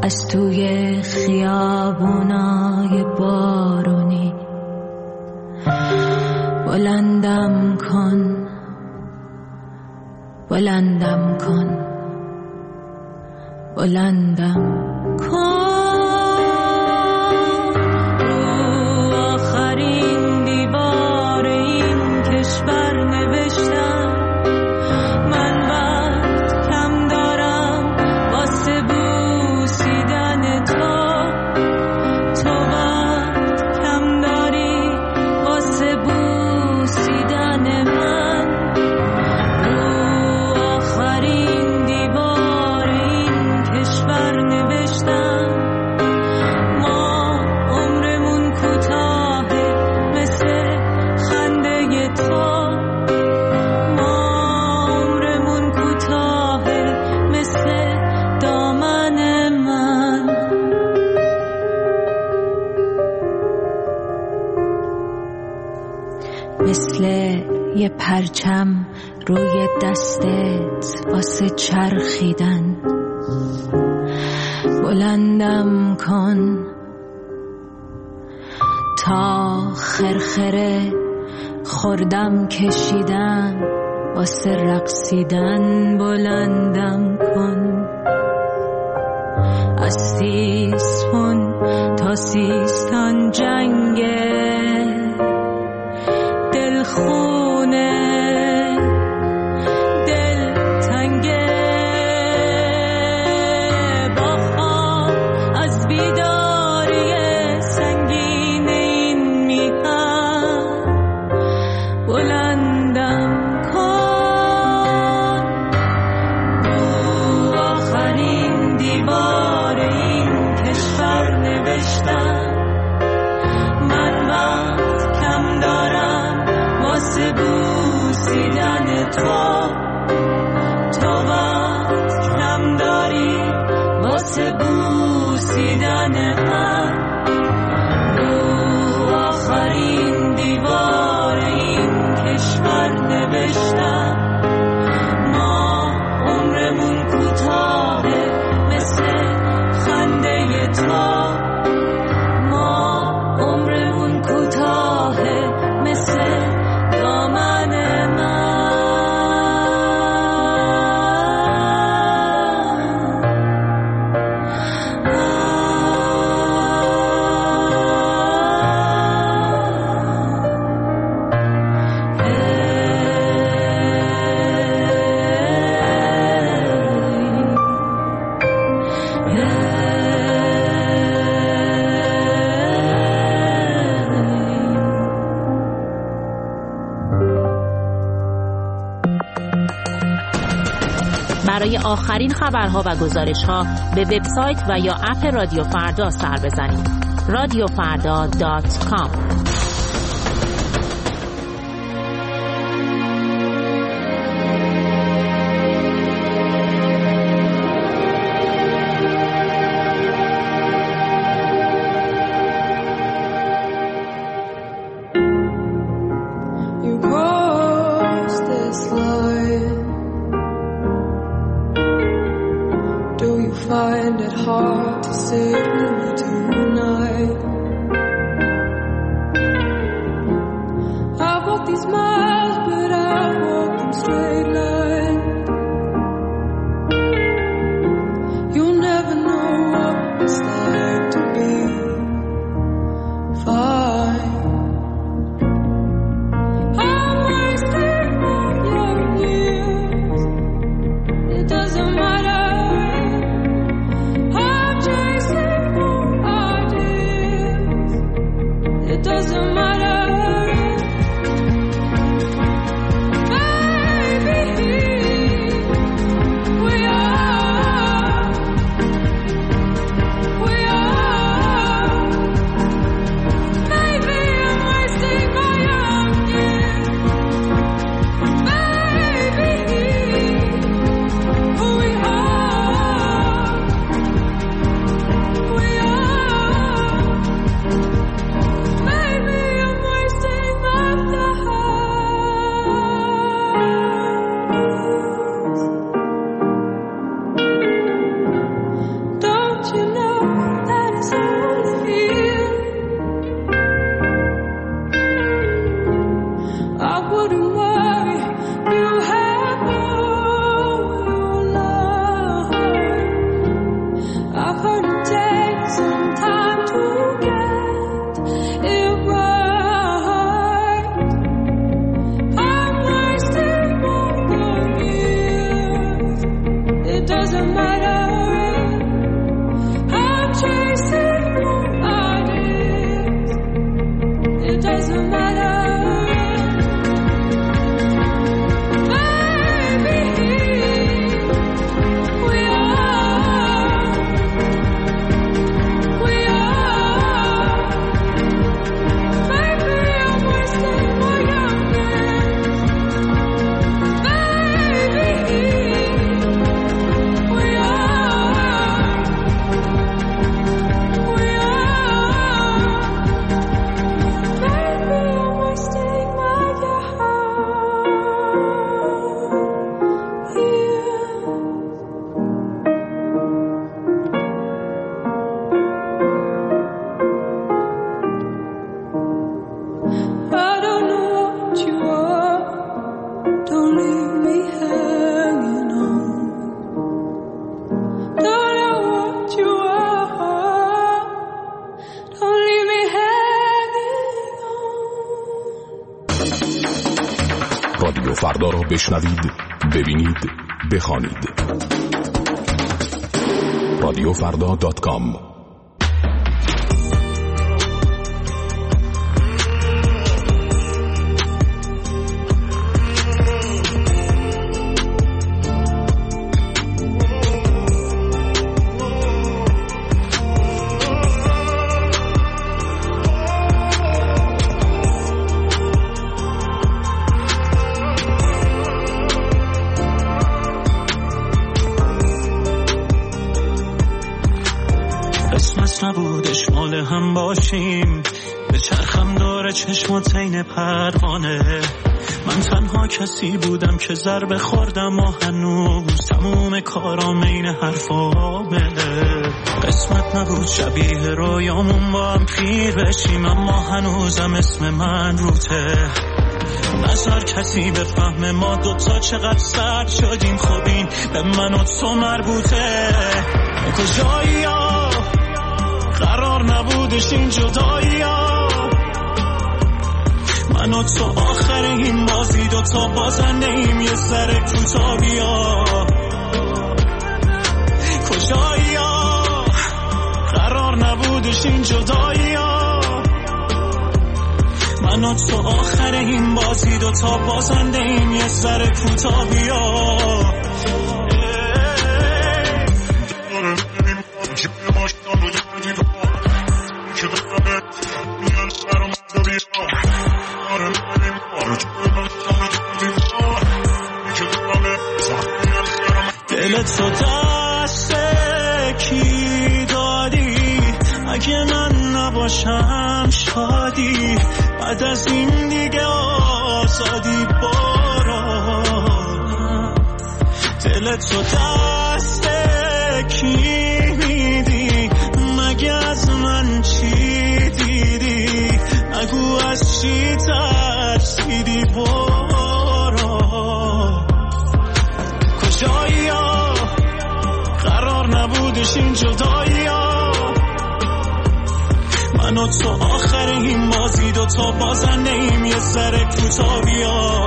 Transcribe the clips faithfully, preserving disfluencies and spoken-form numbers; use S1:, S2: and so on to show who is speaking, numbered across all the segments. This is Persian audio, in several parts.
S1: از توی خیابونای بارونی بلندم کن، بلندم کن، بلندم کن. رو آخرین دیوار این کشور نوشتم من وقت کم دارم واسه بوسیدن تو، تو وقت کم داری واسه بوسیدن من. رو آخرین دیوار این کشور نوشتم ما عمرمون کوتاهه مثل خنده تو، ما عمرمون کوتاهه مثل دامن من. مثل یه پرچم روی دستت واسه چرخیدن بلندم کن تا خرخره خوردم کشیدن واسه رقصیدن بلندم کن. از سیسفون تا سیستان جنگه دلخونه دل تنگه با خواب از بیداری سنگین این میهن بلندم کن. رو آخرین دیوار این کشور نوشتم من وقت کم دارم واسه بوسیدن تو، تو وقت کم داری واسه بوسیدن من. رو آخرین دیوار این کشور نوشتم ما عمرمون کوتاهه مثل خنده تو، ما عمرمون کوتاهه مثل دامن من.
S2: برای آخرین خبرها و گزارش‌ها به وبسایت و یا اپ رادیو فردا سر بزنید. رادیو فردا دات کام.
S3: Find it hard to say who tonight. I've walked these miles, but I've walked them straight line. You'll never know what it's like to be fine. I'm wasting all your years. It doesn't matter. It doesn't matter.
S4: فردا را بشنوید، ببینید، بخوانید. رادیو فردا دات کام.
S5: نبودش مال هم باشیم، به چرخم داره چشمات عین پروانه. من تنها کسی بودم که ضربه خوردم و هنوز تموم کارام عین حرفامه. قسمت نبود شبیه رویامون با هم پیر بشیم، اما هنوزم اسم من روته. نظر کسی به فهم ما دوتا چقدر سرد شدیم، خب این به من و تو مربوطه. کجایی ها قرار نبودش این جدایی ها، من و تو آخر این بازی دوتا بازنده ایم، یه سر کوتا بیا. کجایی ها قرار نبودش این جدایی ها، من و تو آخر این بازی دوتا بازنده ایم، یه سر کوتا بیا. دلت تو دست کی دادی؟ اگه من نباشم شادی، بعد از این دیگه آزادی برو. دلت تو دست کی میدی؟ مگه از من چی دیدی؟ نگو از چی ترسیدی برو. کجایی ها قرار نبودش این جدایی ها، من و تو آخر این بازی دوتا بازنده ایم، یه سر کوتا بیا.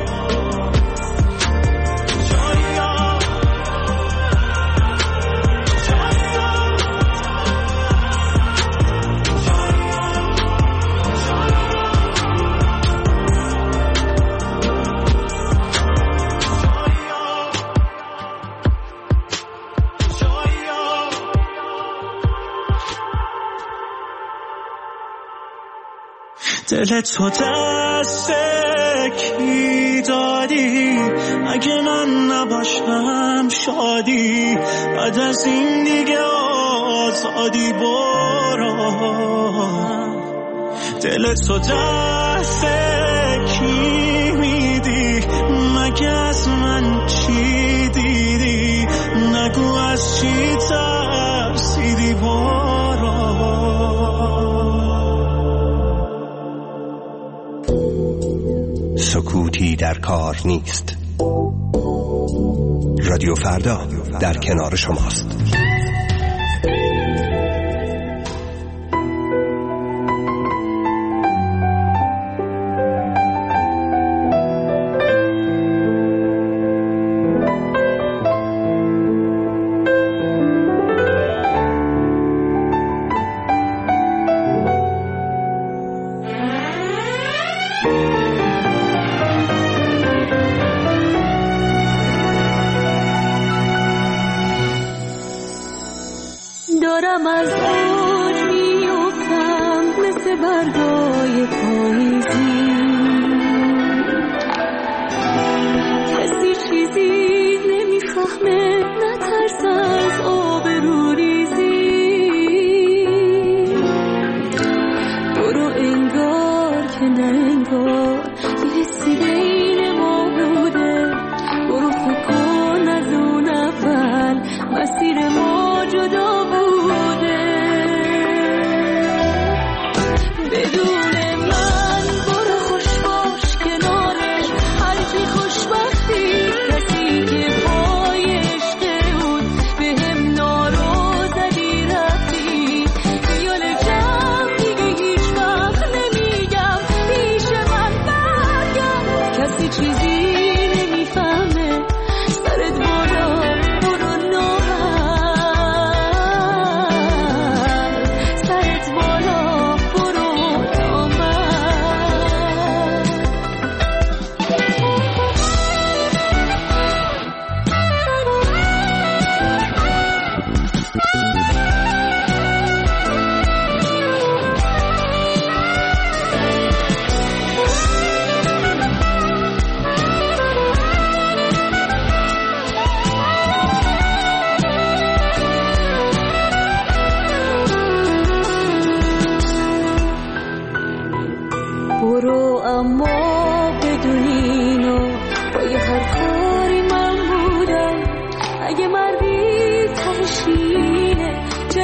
S5: دلت تو دست کی دادی؟ اگه من نباشم شادی، بعد از این دیگه آزادی برو. دلت تو دست کی میدی؟ مگه از من چی دیدی؟ نگو از چی ترسیدی برو.
S6: سکوتی در کار نیست. رادیو فردا در کنار شماست.
S1: دارم از اوج میافتم مثل برگای پاییزی، کسی چیزی نمیفهمه، نترس از آبروریزی. برو انگار که نه انگار یه حسی بین ما بوده، برو فکر کن از اون اول مسیر ما جدا بوده. بدون من برو خوش باش کنار هرچی خوشبختی، کسی که پای عشق اون به هم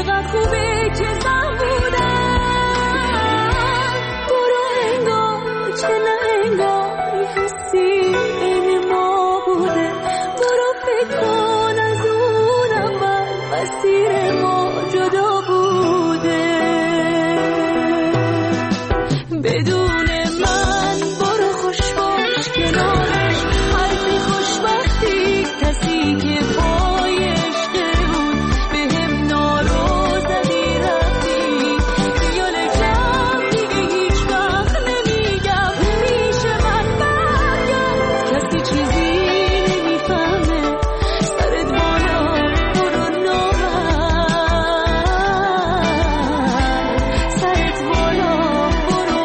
S1: چقدر خوبه که زن بودم. برو انگار که نه انگار حسی این ما بوده. برو فکر کن از اون اول مسیر ما جدا بوده. بدون من برو خوش باش کنارش، حرفی خوشبختی کسی که پای عشق بود به هم نارو زدی رفتی. خیال کم دیگه هیچ وقت نمیگم میشه من برگرد. کسی چیزی نمیفهمه سرت بالا برو نامرد. سرت بالا برو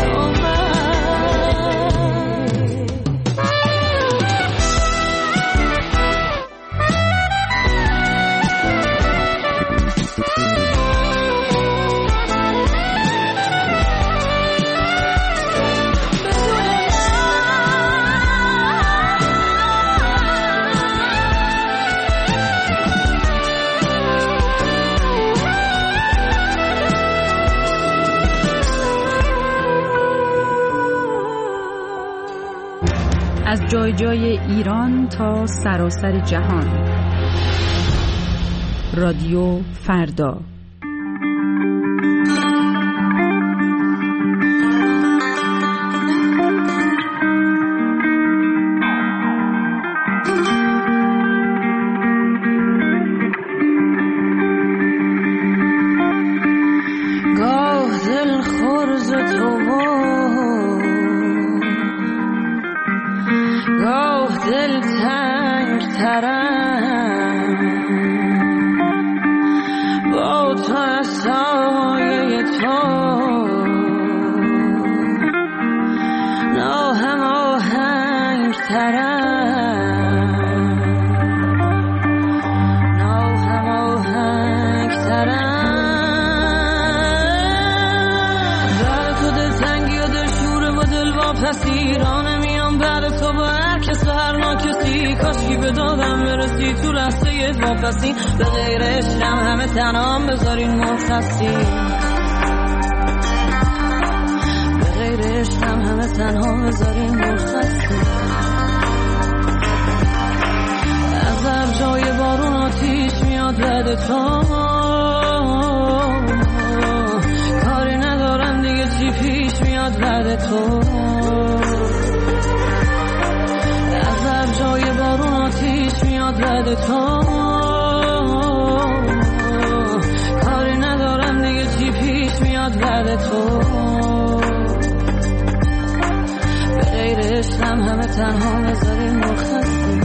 S7: از جای جای ایران تا سراسر جهان. رادیو فردا.
S1: گاه دل خرز تو گاه دل تنگ ترم، با تو از سایه تو ناهم آهنگ ترم، ناهم آهنگ ترم. بعد تو دل تنگی و دل شوره و دل واپسی رانه میام بعد تو با هر کس و هر ناکسی. کاشکی به دادم برسی تو لحظه واپسی، به غیر عشقم همه تنام بذارین مرخصی. به غیر عشقم همه تنها بذارین مرخصی. از هر جای بارون آتیش میاد بعد تو، کاری ندارم دیگه چی پیش میاد بعد تو. از هر جای بارون آتیش میاد بعد تو، کاری ندارم دیگه چی پیش میاد بعد تو. به غیر عشقم همه تنها بذارین مرخصی.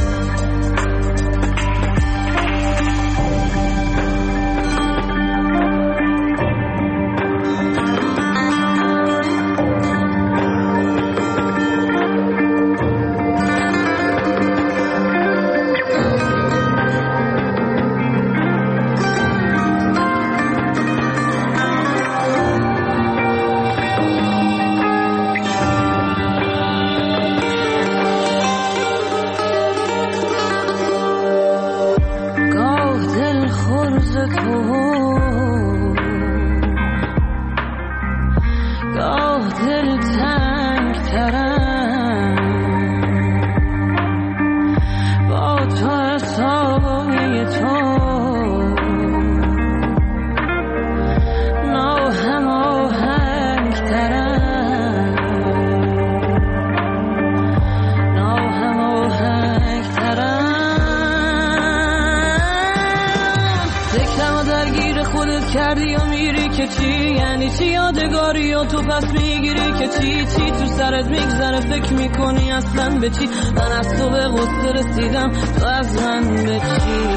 S1: کردی و میری که چی یعنی چی یادگاری و تو پس میگیری که چی چی تو سرت میگذره فکر میکنی اصلا به چی. من از تو به غصه رسیدم تو از من به چی.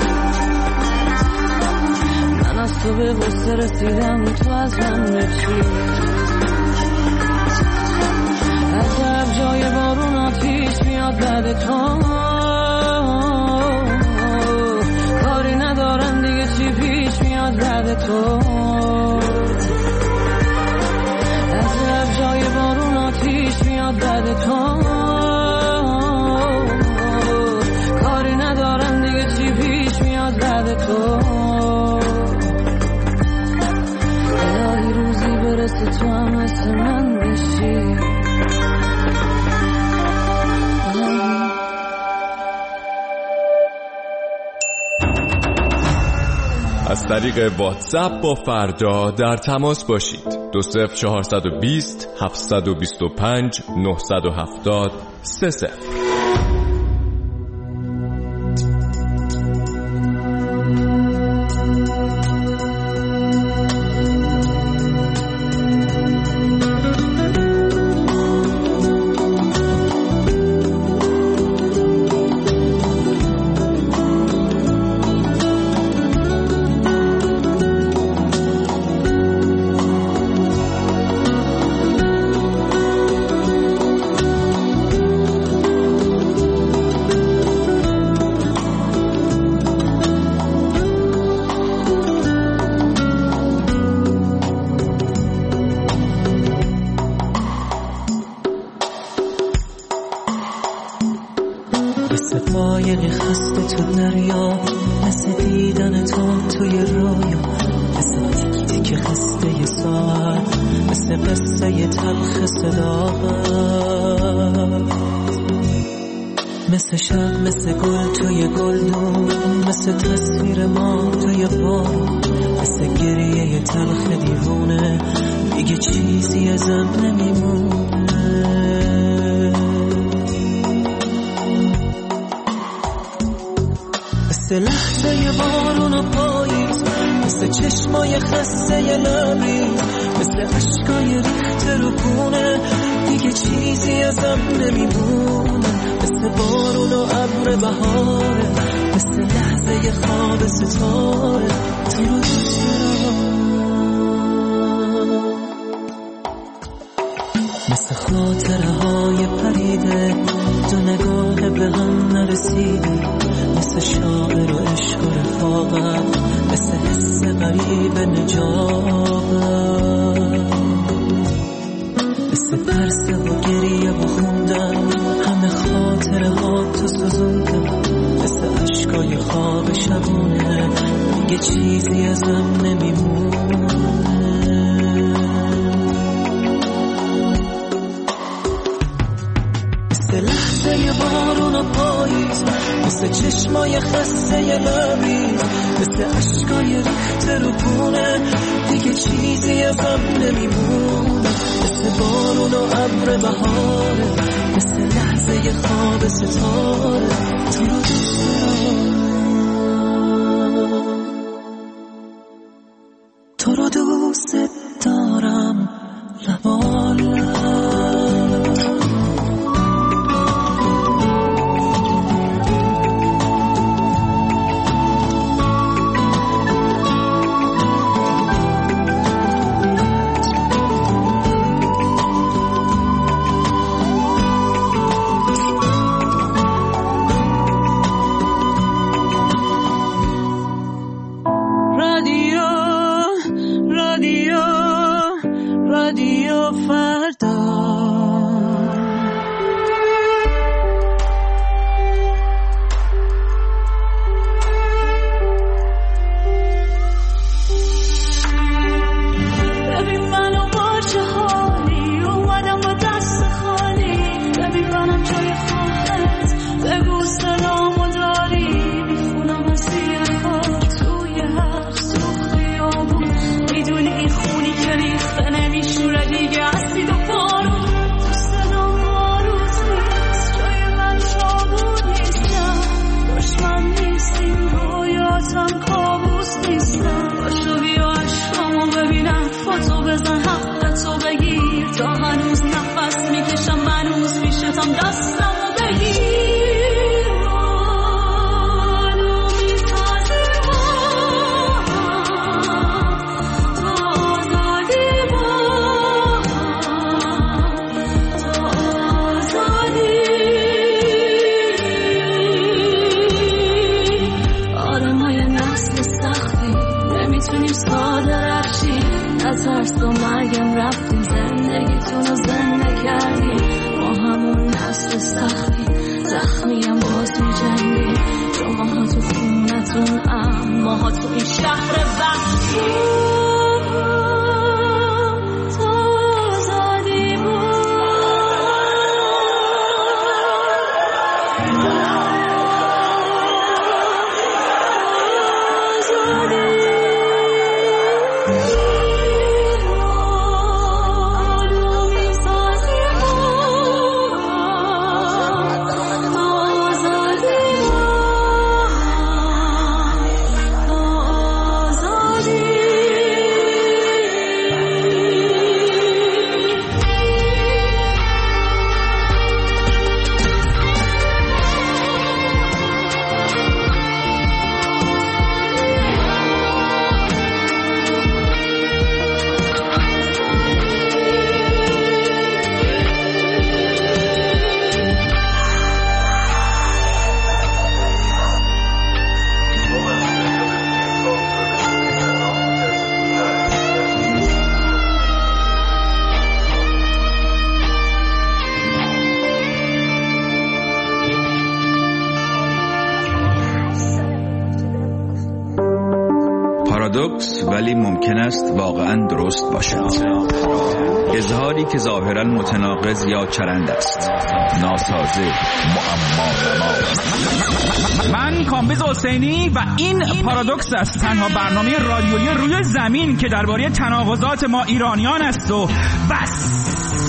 S1: من از تو به غصه رسیدم تو از من به چی. از هر جای بارون آتیش میاد بعد تو، کاری ندارم دیگه چی پیش میاد بعد تو. از هر جای بارون آتیش میاد بعد تو، کاری ندارم دیگه چی پیش میاد بعد تو.
S8: از طریق واتساپ با فردا در تماس باشید. دو صفر چهارصد و بیست هفتصد و بیست و پنج نهصد و هفتاد سه صفر.
S9: مثل شب مثل گل توی گلدون، مثل تصویر ما توی بارون، مثل گریه تلخ دیوونه دیگه چیزی ازم نمیمونه. مثل لحظه بارون و پاییز، مثل چشمای خسته لبریز، مثل عشقای ریخته رو کونه دیگه چیزی ازم نمیمونه. مثل بارون و ابر بهاره، مثل لحظه خواب ستاره تو رو دوست دارم. مثل خاطره های پریده دو نگاه به هم نرسیده، مثل شاعر و عشق و رفاقت، مثل حس غریب نجابت، مثل ترس و گریه و خوندن همه خاطره ها تو سوزوندم، مثل عشقای خواب شبونه دیگه چیزی ازم نمیمونه. مثل لحظه بارون و پاییز، مثل چشمای خسته لبریز، مثل عشقای ریخته رو پونه دیگه چیزی ازم نمیمونه. مثل بارون و ابر بهاره، مثل لحظه خواب ستاره تو رو دوست دارم، تو رو دوست دارم لبالم.
S1: آزادی
S10: پارادوکس ولی ممکن است واقعا درست باشد. اظهاری که ظاهرا متناقض یا چرند است، ناسازه، معما.
S11: من کامبیز حسینی و این پارادوکس است، تنها برنامه رادیویی روی زمین که درباره تناقضات ما ایرانیان است و بس.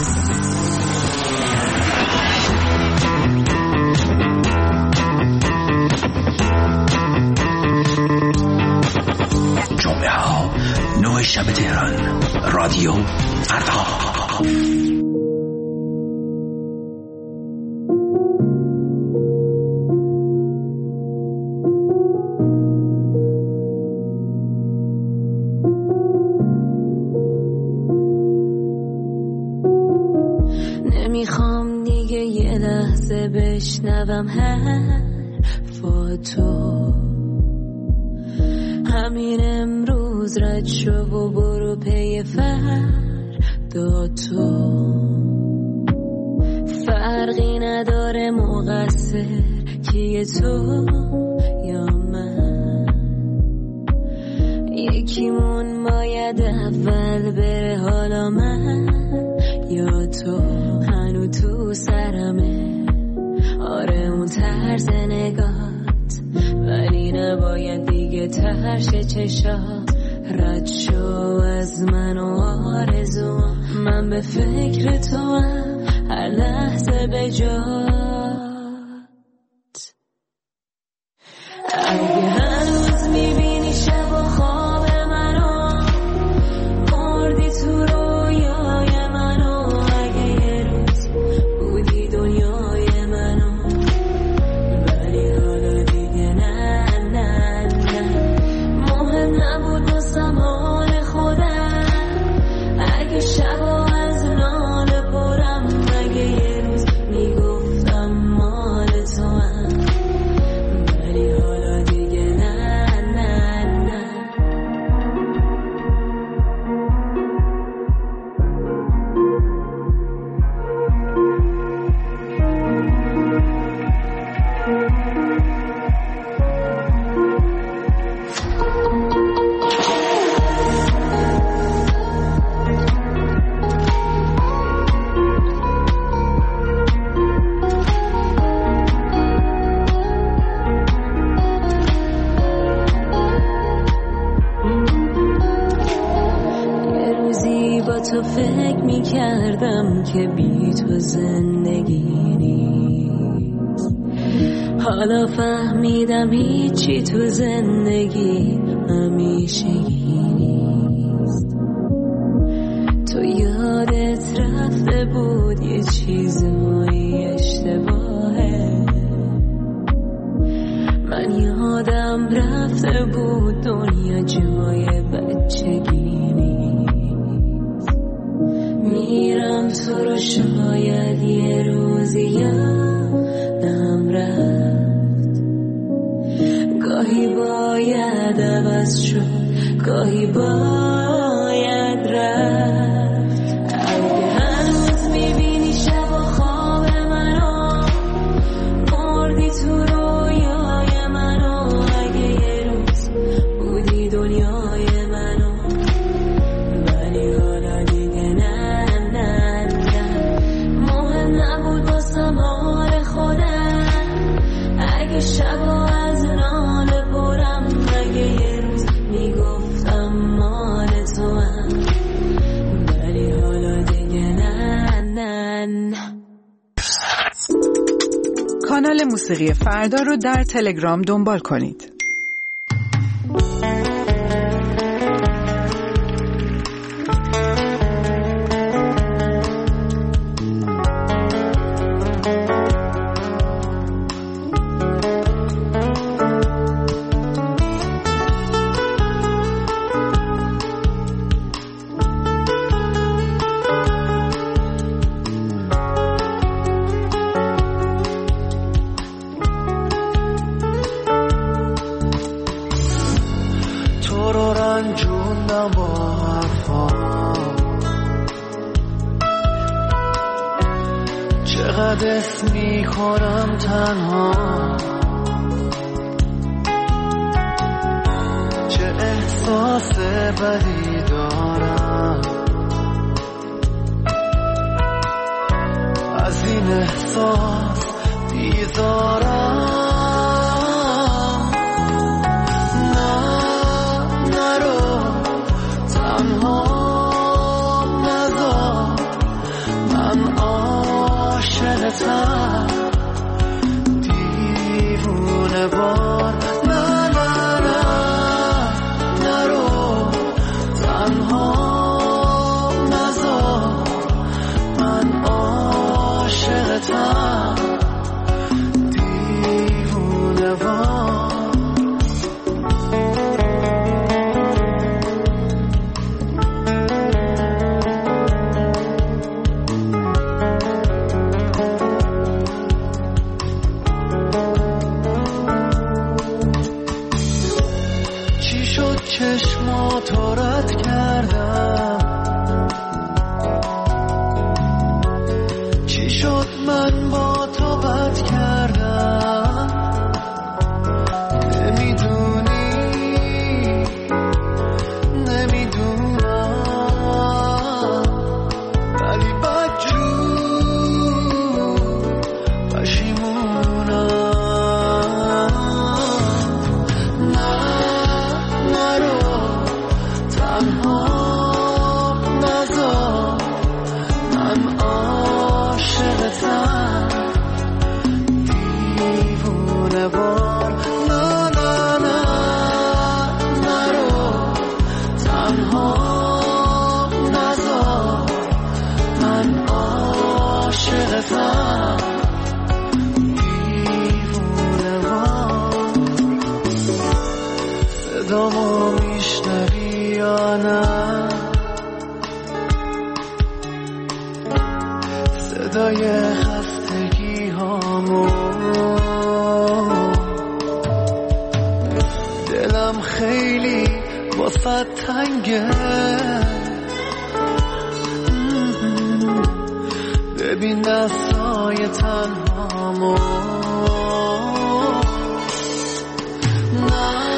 S12: جمعه ها نه شب تهران، رادیو فردا.
S1: نمیخوام دیگه یه لحظه بشنوم حرفاتو، همین امروز رد شو و برو پی فردا تو. فرقی نداره مقصر کیه تو یا من، یکیمون باید اول بره، حالا من یا تو. هنو تو سرمه آره اون طرز نگات، ولی نباید دیگه ترش چشا. رد شو از من و آرزوام، من به فکر تو هم هر لحظه به جات. اگه هنوز میبینی شب و خواب منو، مردی تو رویای منو. اگه یه روز بودی دنیای منو، ولی حالا دیگه نه نه نه. مهم نبود واسم حال خودم، اگه شب و از ناله پرم. اگه یه روز میگفتم مال تو هم، ولی حالا دیگه نه نه نه. یه روزی با تو فکر میکردم که بی تو زندگی نیست، حالا فهمیدم هیچی تو زندگی همیشگی نیست. تو یادت رفته بود یه چیزایی اشتباهه، من یادم رفته بود دنیا جای بچگی نیست. میرم تو رو شاید یه روزی یادم رفت، گاهی باید عوض شد، گاهی باید رفت. اگه هنوز میبینی شب و خواب منو، مردی تو رویای منو. اگه یه روز بودی دنیای منو، ولی حالا دیگه نه نه نه. مهم نبود واسم حال خودم، اگه شب و از ناله پرم. اگه یه روز میگفتم مال تو هم، ولی حالا دیگه نه نه نه.
S7: کانال موسیقی فردا رو در تلگرام دنبال کنید.
S9: چقدر اسم میخورم تنها، چه احساس بدی دارم، از این احساس بیزارم. نه نرو تنها نذار، من عاشقتم دیوونه بار. نه نه نه نرو تنها نذار، من عاشقتم دیوونه بار. چشماتو رد کردم، چی شد من با تو بد کردم؟ نمیدونی نمیدونم، ولی بدجور پشیمونم. دیوونه بار. نه نه نه نرو تنها نذار، من عاشقتم دیوونه بار. صدامو میشنوی یا نه؟ صدای خستگی هامو، دلم خیلی واسه تنگه. ببین دستای تنهامو. نه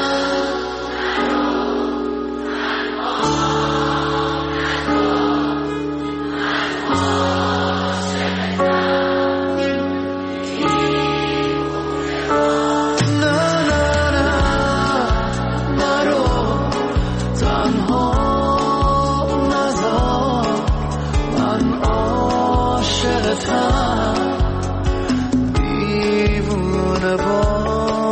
S9: دیوونه بار.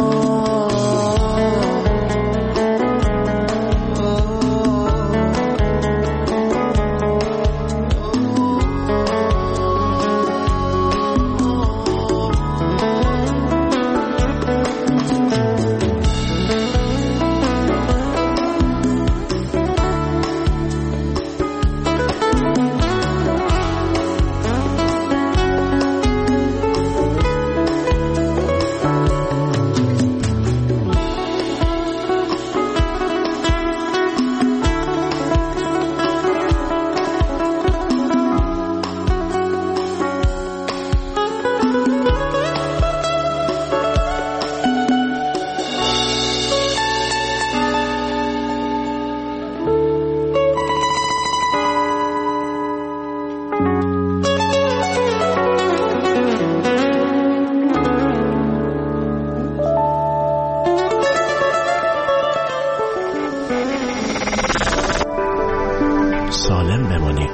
S12: سالم بمانید.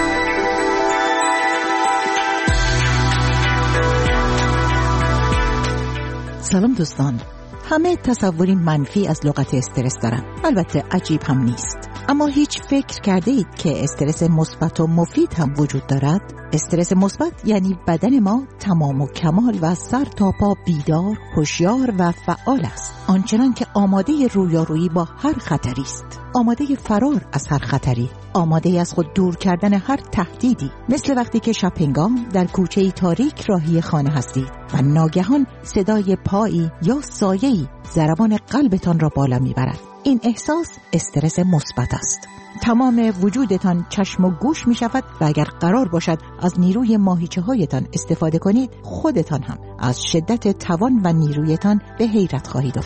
S13: سلام دوستان. همه تصوری منفی از لغت استرس دارن. البته عجیب هم نیست. اما هیچ فکر کرده اید که استرس مثبت و مفید هم وجود دارد؟ استرس مثبت یعنی بدن ما تمام و کمال و سر تا پا بیدار، هوشیار و فعال است. آنچنان که آماده رویارویی با هر خطری است. آماده فرار از هر خطری، آماده از خود دور کردن هر تهدیدی. مثل وقتی که شب هنگام در کوچه‌ای تاریک راهی خانه هستید و ناگهان صدای پایی یا سایه‌ای ضربان قلبتان را بالا میبرد. این احساس استرس مثبت است. تمام وجودتان چشم و گوش می شود و اگر قرار باشد از نیروی ماهیچه هایتان استفاده کنید، خودتان هم از شدت توان و نیرویتان به حیرت خواهید افتاد.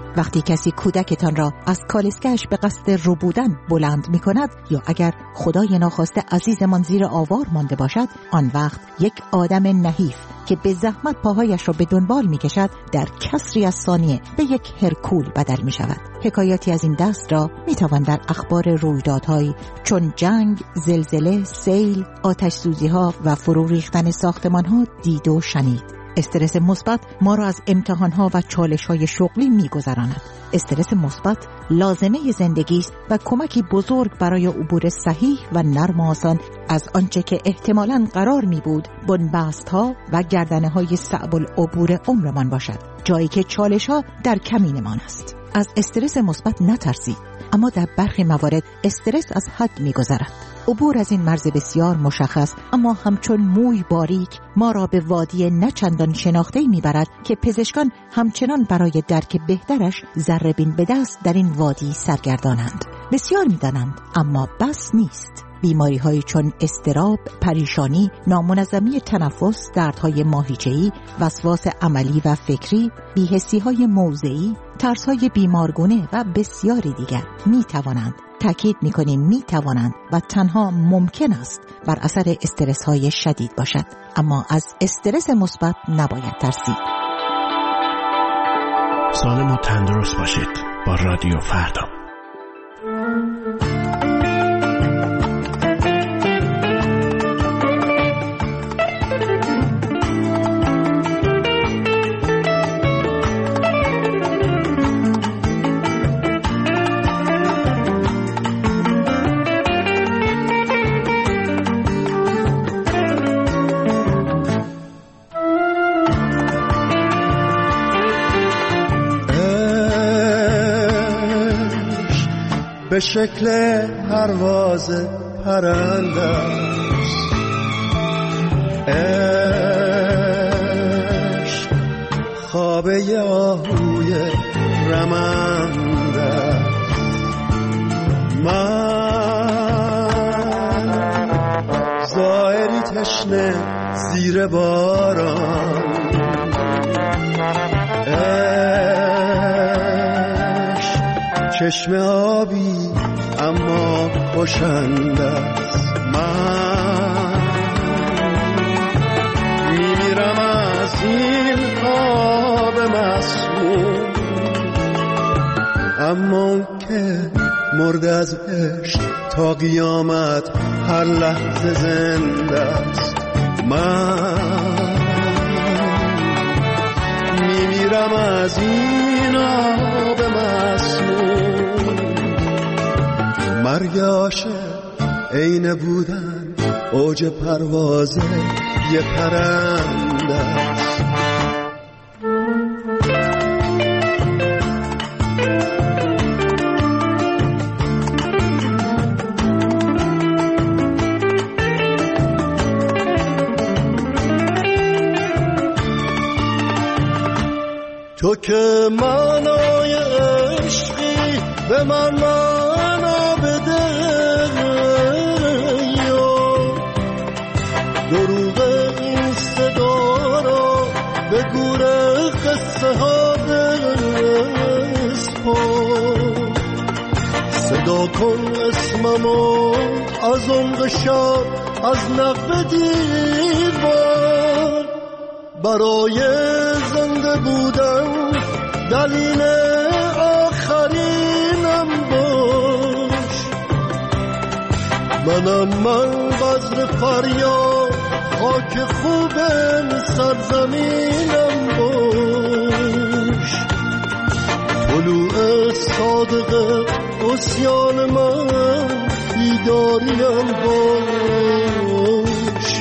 S13: وقتی کسی کودکتان را از کالسکه‌اش به قصد ربودن بلند می کند یا اگر خدای ناخواسته عزیزمان زیر آوار مانده باشد، آن وقت یک آدم نحیف که به زحمت پاهایش را به دنبال می کشد در کسری از ثانیه به یک هرکول بدل می شود. حکایاتی از این دست را می توان در اخبار رویدادهایی چون جنگ، زلزله، سیل، آتش سوزی ها و فرو ریختن ساختمان ها دید و شنید. استرس مثبت ما را از امتحان‌ها و چالش‌های شغلی می‌گذراند. استرس مثبت لازمه زندگی است و کمکی بزرگ برای عبور صحیح و نرم و آسان از آنچه که احتمالاً قرار می‌بود بنبست‌ها و گردنه‌های صعب العبور عمرمان باشد، جایی که چالش‌ها در کمینمان است. از استرس مثبت نترسید، اما در برخی موارد استرس از حد می‌گذرد. عبور از این مرز بسیار مشخص اما همچون موی باریک ما را به وادی نچندان شناخته‌ای میبرد که پزشکان همچنان برای درک بهترش ذره‌بین به دست در این وادی سرگردانند. بسیار میدانند اما بس نیست. بیماری های چون اضطراب، پریشانی، نامنظمی تنفس، دردهای ماهیچه‌ای، وسواس عملی و فکری، بی‌حسی های موضعی، ترس های بیمارگونه و بسیاری دیگر می توانند، تأکید می کنیم می توانند و تنها ممکن است بر اثر استرس های شدید باشد، اما از استرس مثبت نباید ترسید.
S12: سالم و تندرست باشید با رادیو فردا.
S14: به شکل پرواز پرنده است، عشق خوابه آهوی رمنده است. من زائری تشنه زیر باران، چشم آبی اما خوشنده است. من میمیرم از این آب مسموم، اما که مرد از عشق تا قیامت هر لحظه زنده است. من میمیرم از این آب مسموم. مرگ عاشق عین بودن اوج پرواز یه پرنده است. تو که معنای عشقی به من معنا بده، یا دروغ این صدا را به گور قصه ها بسپار. صدا کن اسممو از عمق شب از نقب دیوار، برای زنده بودن دلیل آخرینم باش. منم من بذر فریاد خاک خوبم سرزمینم باش. طلوع صادق عصیان من بیداریم باش.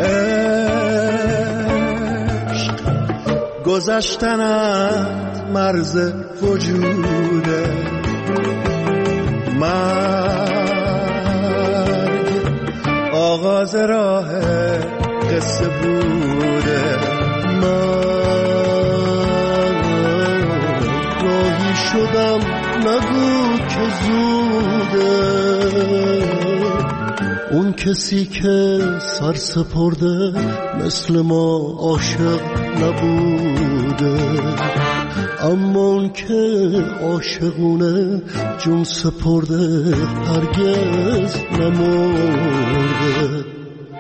S14: گذشتنت مرز وجوده، مرگ آغاز راه قصه بوده. من راهی شدم نگو که زوده، اون کسی که سر سپرده مثل ما عاشق نبود. بوده، اما اون که عاشقونه جون سپرده هرگز نمرده.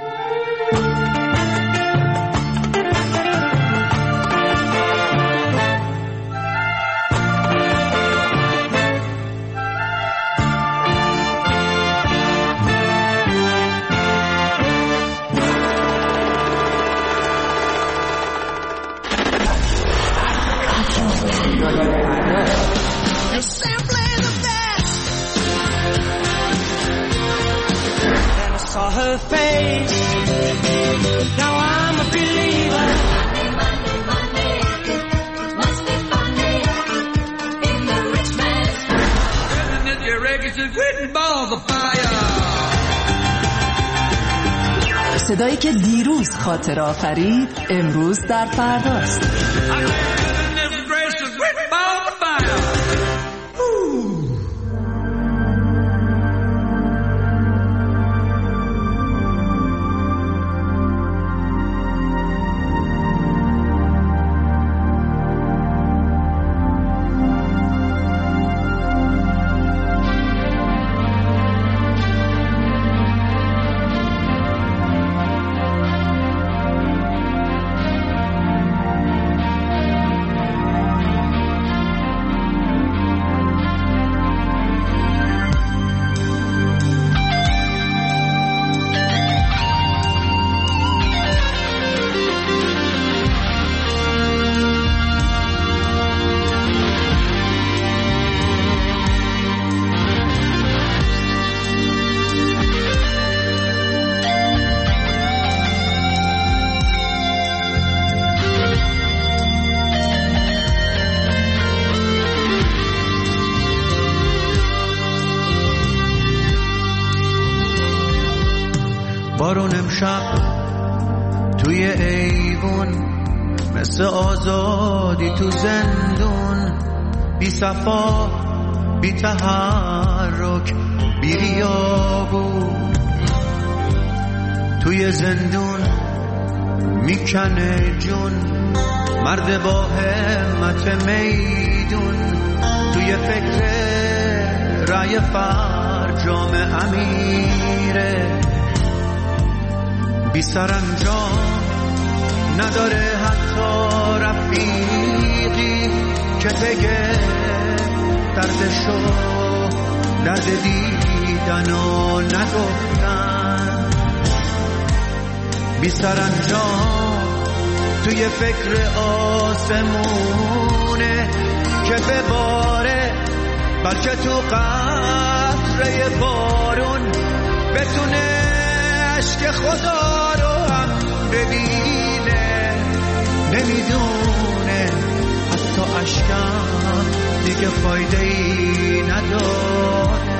S15: صدایی که دیروز خاطر آفرید امروز در فرداست.
S16: بارون امشب توی ایوون مثل آزادی تو زندون، بی صفا بی تحرک بی ریا بود. توی زندون میکنه جون مرد با همت میدون، توی فکر رای فرجام امیره، بی سرانجام نداره حتی رفیقی که بگه دردشو درد دیدن و نگفتن. بی سرانجام توی فکر آسمونه که بباره، بلکه تو قطره بارون بتونه عشق خدا رو هم ببینه. نمیدونه حتی عشقم دیگه فایده ای نداره.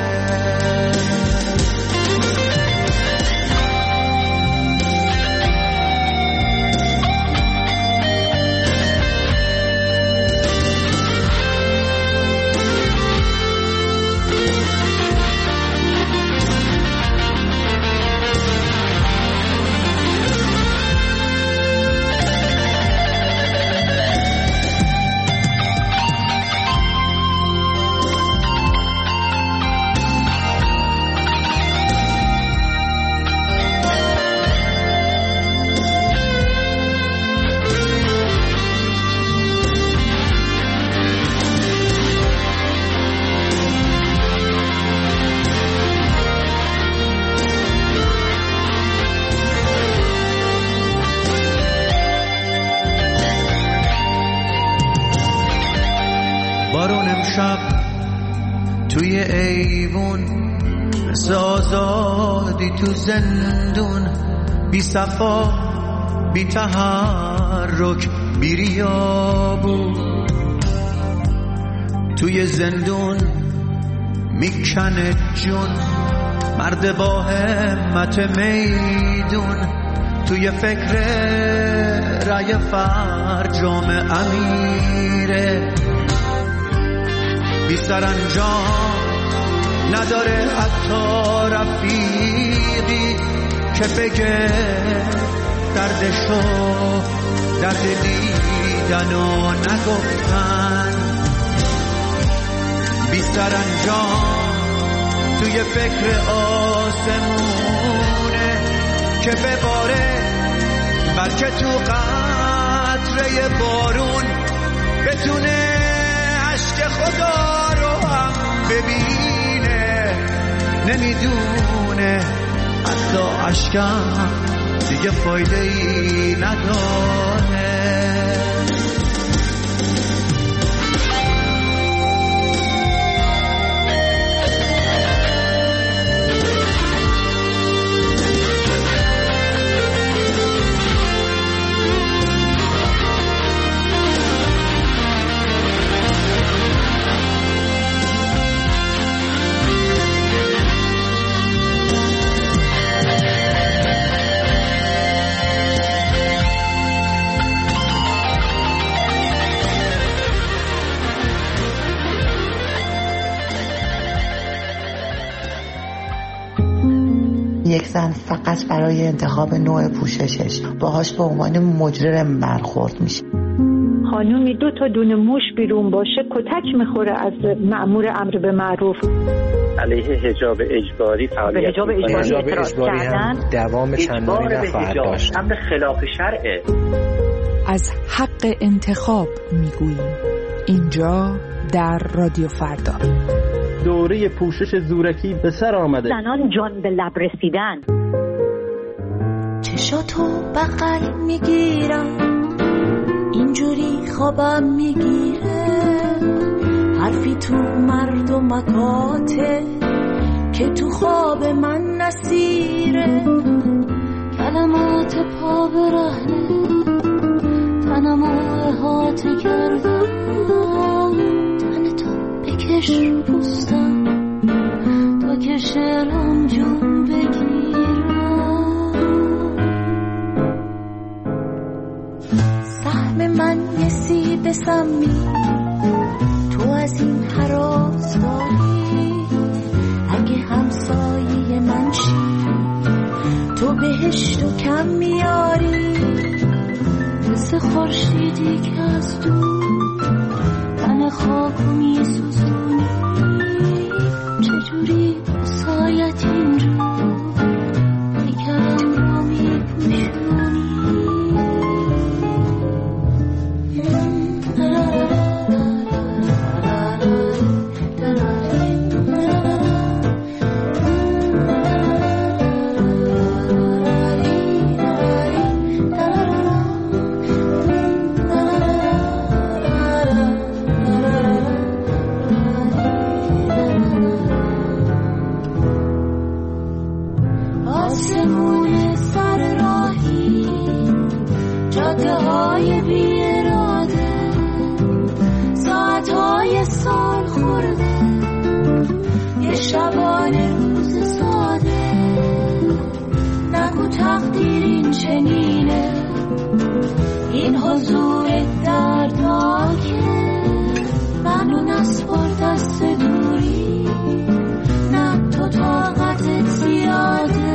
S16: بارون امشب توی ایوون مثل آزادی تو زندون، بی صفا بی تحرک بی ریا بود. توی زندون میکنه جون مرد با همت میدون، توی فکر رای فرجام امیره، بی سرانجام نداره حتی رفیقی که بگه دردشو درد گفتن و نگفتن، بی سرانجام توی فکر آسمونه که بباره، بلکه تو قطره بارون بتونه عشق خدا رو هم ببینه. نمیدونه حتی عشقم دیگه فایده ای نداره.
S17: یک زن فقط برای انتخاب نوع پوششش باهاش به عنوان مجرم برخورد میشه.
S18: خانومی دو تا دونه موش بیرون باشه کتک میخوره از مأمور امر به معروف.
S19: علیه حجاب اجباری فعالیت
S18: حجاب اجباری اعتراض کردن،
S20: دوام چندانی نخواهد داشت.
S19: امر خلاف شرعه.
S7: از حق انتخاب میگوییم اینجا در رادیو فردا.
S21: دوره پوشش زورکی به سر آمده.
S18: زنان جان به لب رسیدن.
S1: چشاتو بغل میگیرم اینجوری خوابم میگیره، حرفی تو مردمکاته که تو خواب من نسیره، کلمات پا برهنه تنمو احاطه کردم، تن تو بکش رو پوستم تا که شعرم جون بگیرم. سهم من یه سیب سمی تو از این حراس داری، اگه همسایه من شی تو بهشتو کم میاری، مثل خورشیدی که از دور تن خاکو میسوزونی، چجوری سایت اینجا پیکرم رو میپوشونی. آسمون سر راهی جاده های بی اراده، ساعت های سال خورده، یه شبانه روز ساده، نگو تقدیر این چنینه، این حضور دردناکه، منو نسپار دست دوری، نه تو طاقتت زیاده.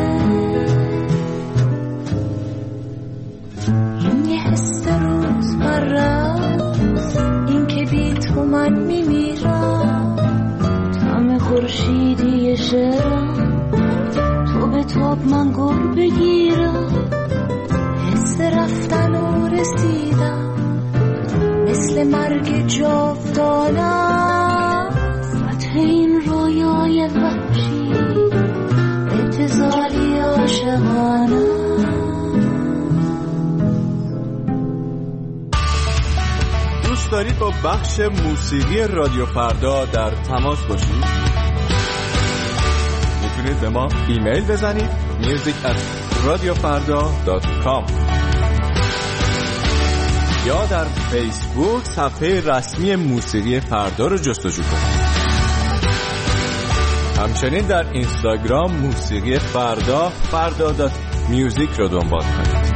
S1: این یه حس روز برست، این که بی تو من میمیرم، تم خورشیدی شعرم تو به تاب من گر بگیرم، حس رفتن و رسیدم مثل مرگ جاودانم، فتح این رویای وحشی ابتذالی عاشقانم.
S8: دوست دارید با بخش موسیقی رادیو فردا در تماس باشید؟ میتونید به ما ایمیل بزنید music at radiofarda dot com یا در فیسبوک صفحه رسمی موسیقی فردا رو جستجو کنید. همچنین در اینستاگرام موسیقی فردا فردا دات میوزیک رو دنبال کنید.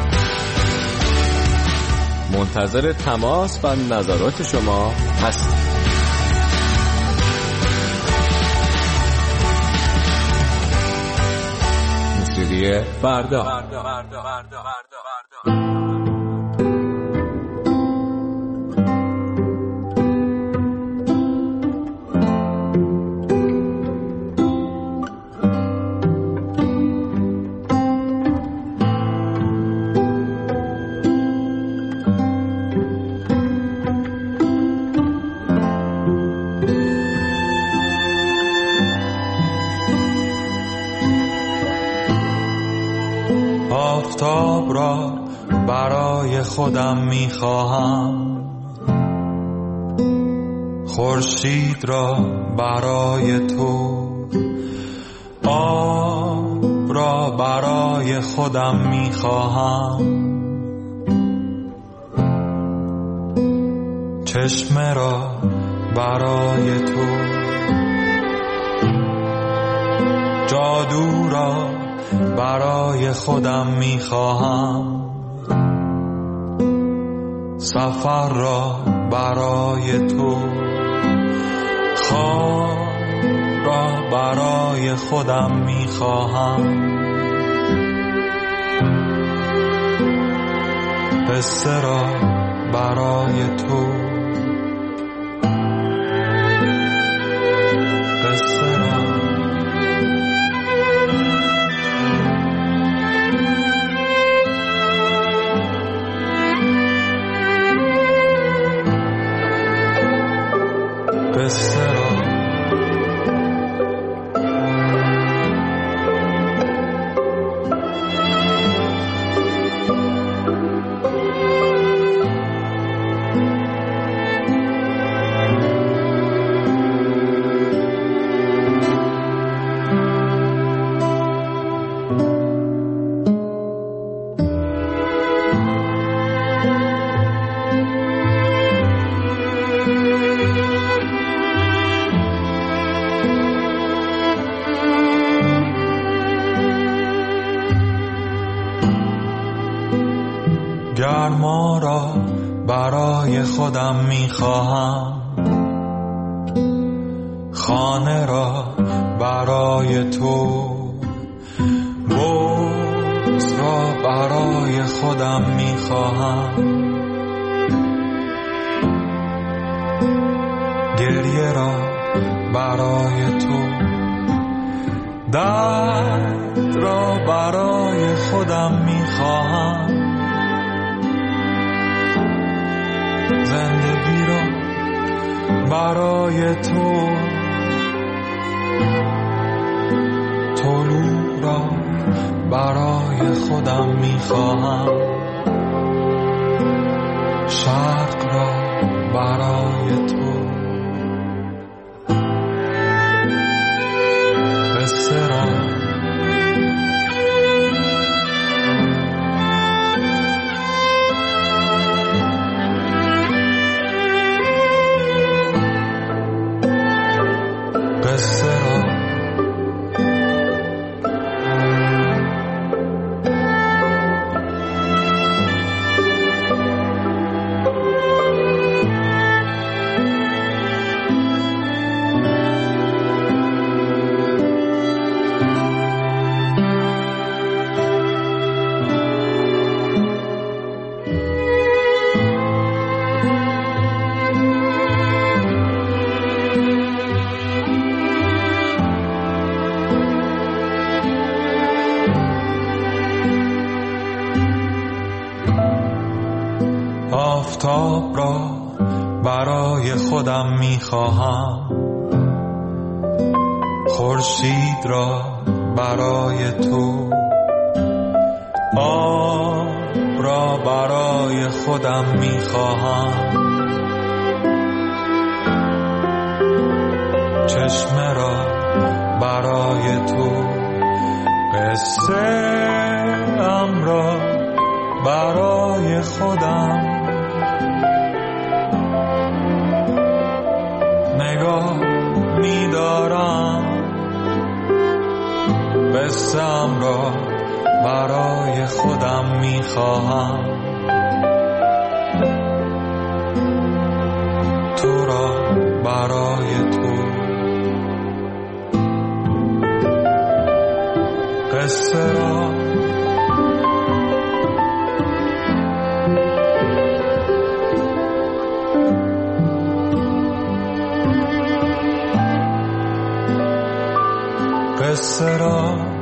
S8: منتظر تماس و نظرات شما هستیم. موسیقی فردا.
S2: آفتاب را برای خودم میخواهم، خورشید را برای تو، آب را برای خودم میخواهم، چشمه را برای تو، جادو را برای خودم میخواهم، سفر را برای تو، خواب را برای خودم میخواهم، قصه را برای تو، قصه را قصه را گرما را برای خودم میخواهم، خانه را برای تو، بغض را برای خودم میخواهم، گریه را برای تو، درد را برای خودم میخواهم، زندگی را برای تو، طلوع را برای خودم میخواهم، شرق را برای تو، قصه را قصه را آفتاب را برای خودم میخواهم، خورشید را برای تو، آب را برای خودم میخواهم، چشمه را برای تو، قصه ام را برای خودم، نگاه می‌دارم قصه‌ام را برای خودم می‌خواهم، تو را برای تو، قصه را قصه را